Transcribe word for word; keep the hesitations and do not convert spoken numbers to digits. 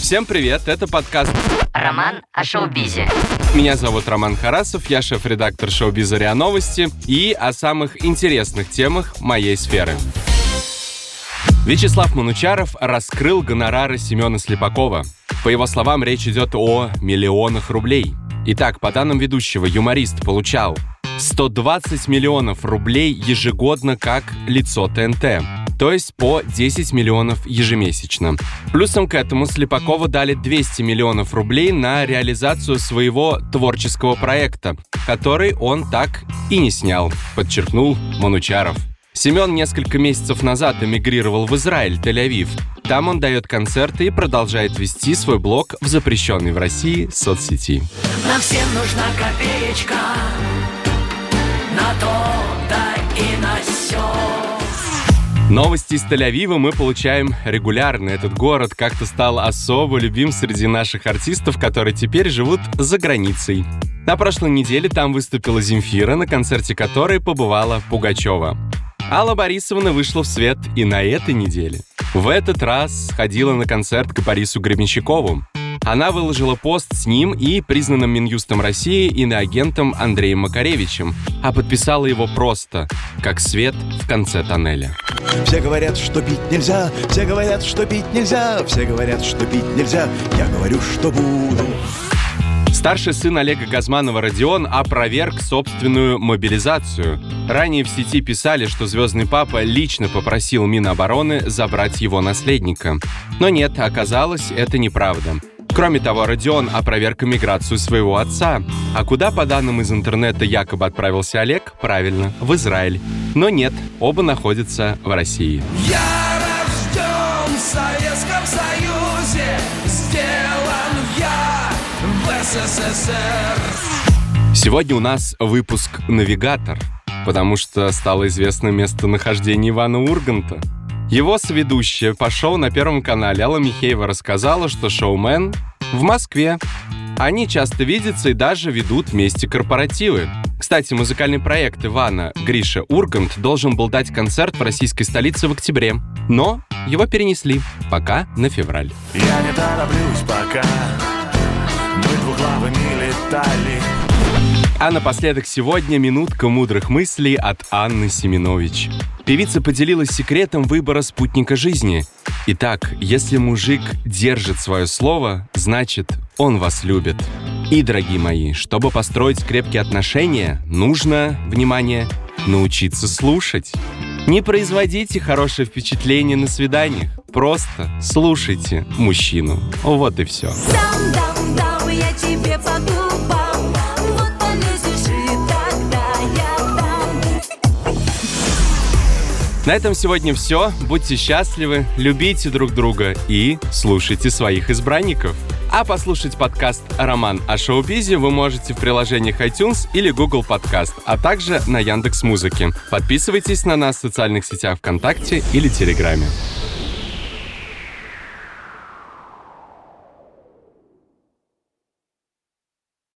Всем привет, это подкаст «Роман о шоу-бизе». Меня зовут Роман Харасов, я шеф-редактор шоу-биза РИА Новости и о самых интересных темах моей сферы. Вячеслав Манучаров раскрыл гонорары Семена Слепакова. По его словам, речь идет о миллионах рублей. Итак, по данным ведущего, юморист получал сто двадцать миллионов рублей ежегодно как лицо ТНТ, то есть по десять миллионов ежемесячно. Плюсом к этому Слепакову дали двести миллионов рублей на реализацию своего творческого проекта, который он так и не снял, подчеркнул Манучаров. Семен несколько месяцев назад эмигрировал в Израиль, Тель-Авив. Там он дает концерты и продолжает вести свой блог в запрещенной в России соцсети. Нам всем нужна копеечка на то, да и на сё. Новости из Тель-Авива мы получаем регулярно. Этот город как-то стал особо любим среди наших артистов, которые теперь живут за границей. На прошлой неделе там выступила Земфира, на концерте которой побывала Пугачева. Алла Борисовна вышла в свет и на этой неделе. В этот раз сходила на концерт к Борису Гребенщикову. Она выложила пост с ним и признанным Минюстом России иноагентом Андреем Макаревичем, а подписала его просто, как свет в конце тоннеля. Все говорят, что пить нельзя, все говорят, что пить нельзя, все говорят, что пить нельзя, я говорю, что буду. Старший сын Олега Газманова Родион опроверг собственную мобилизацию. Ранее в сети писали, что звездный папа лично попросил Минобороны забрать его наследника. Но нет, оказалось, это неправда. Кроме того, Родион опроверг эмиграцию своего отца. А куда, по данным из интернета, якобы отправился Олег? Правильно, в Израиль. Но нет, оба находятся в России. Я рожден в Советском Союзе, сделан я в СССР. Сегодня у нас выпуск «Навигатор», потому что стало известно местонахождение Ивана Урганта. Его соведущая по шоу на Первом канале Алла Михеева рассказала, что шоумен в Москве. Они часто видятся и даже ведут вместе корпоративы. Кстати, музыкальный проект Ивана Гриша Ургант должен был дать концерт в российской столице в октябре, но его перенесли пока на февраль. Я не тороплюсь пока, мы двуглавыми летали. А напоследок сегодня минутка мудрых мыслей от Анны Семенович. Певица поделилась секретом выбора спутника жизни. Итак, если мужик держит свое слово, значит, он вас любит. И, дорогие мои, чтобы построить крепкие отношения, нужно, внимание, научиться слушать. Не производите хорошее впечатление на свиданиях, просто слушайте мужчину. Вот и все. Дам, дам, дам, я тебе по губам. Вот полезешь, и тогда я дам. На этом сегодня все. Будьте счастливы, любите друг друга и слушайте своих избранников. А послушать подкаст «Роман о шоу-бизе» вы можете в приложениях iTunes или Google Podcast, а также на Яндекс.Музыке. Подписывайтесь на нас в социальных сетях ВКонтакте или Телеграме.